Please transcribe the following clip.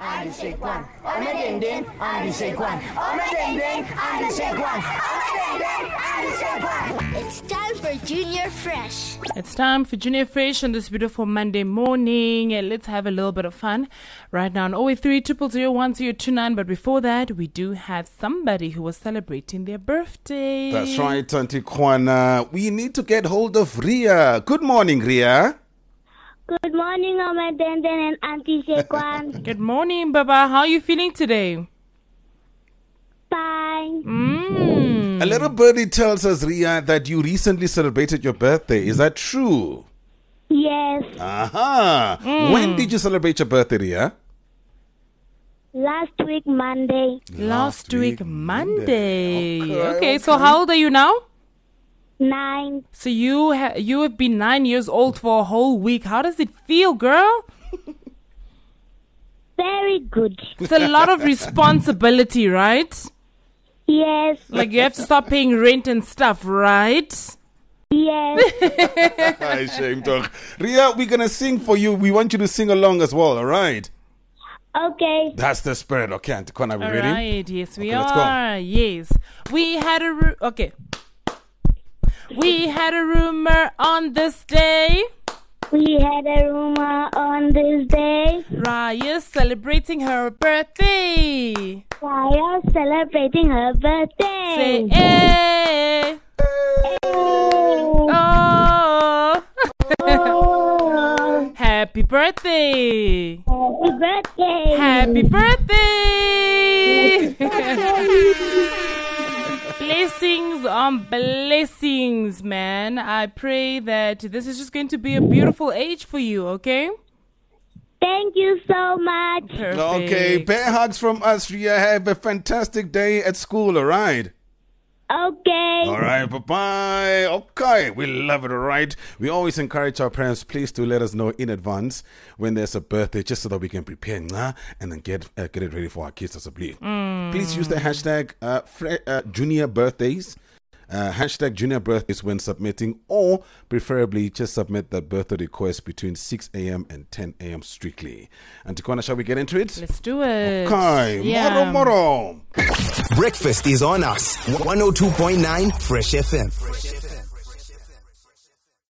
Andy Shekwan. Omedendeng, Andy Shekwan. Omedendeng, Andy Shekwan. Omedendeng, Andy Shekwan. It's time for Junior Fresh. It's time for Junior Fresh on this beautiful Monday morning. Let's have a little bit of fun right now on 083 000 1029. But before that, we do have somebody who was celebrating their birthday. That's right, Auntie Kwana. We need to get hold of Ria. Good morning, Ria. Good morning, Omedendeng and Auntie Shekwan. Good morning, Baba. How are you feeling today? Fine. A little birdie tells us, Ria, that you recently celebrated your birthday. Is that true? Yes. Aha. When did you celebrate your birthday, Ria? Last week, Monday. Last week, Monday. Okay, Okay, so how old are you now? 9. So you have been 9 years old for a whole week. How does it feel, girl? Very good. It's a lot of responsibility, right? Yes. Like you have to start paying rent and stuff, right? Yes. Shame talk. Ria, we're going to sing for you. We want you to sing along as well, all right? Okay. That's the spirit. Okay, Auntie Kwana, are we All ready? right, yes, we Okay, let's go. are. Yes. We had a We had a rumor on this day. We had a rumor on this day. Raya's celebrating her birthday. Raya celebrating her birthday. Say, hey. Oh. Oh, Happy birthday. happy birthday. Happy birthday. Blessings on blessings, man. I pray that this is just going to be a beautiful age for you, okay? Thank you so much. Perfect. Okay, bear hugs from us, Ria. Have a fantastic day at school, all right? Okay. All right, bye-bye. Okay, we love it, all right? We always encourage our parents, please do let us know in advance when there's a birthday, just so that we can prepare and then get it ready for our kids as a believe. Please use the hashtag Junior Birthdays. Hashtag Junior Birthdays when submitting, or preferably just submit that birthday request between 6 a.m. and 10 a.m. strictly. Auntie Kwana, shall we get into it? Let's do it. Okay, Yeah. moro. Breakfast is on us. 102.9 Fresh FM.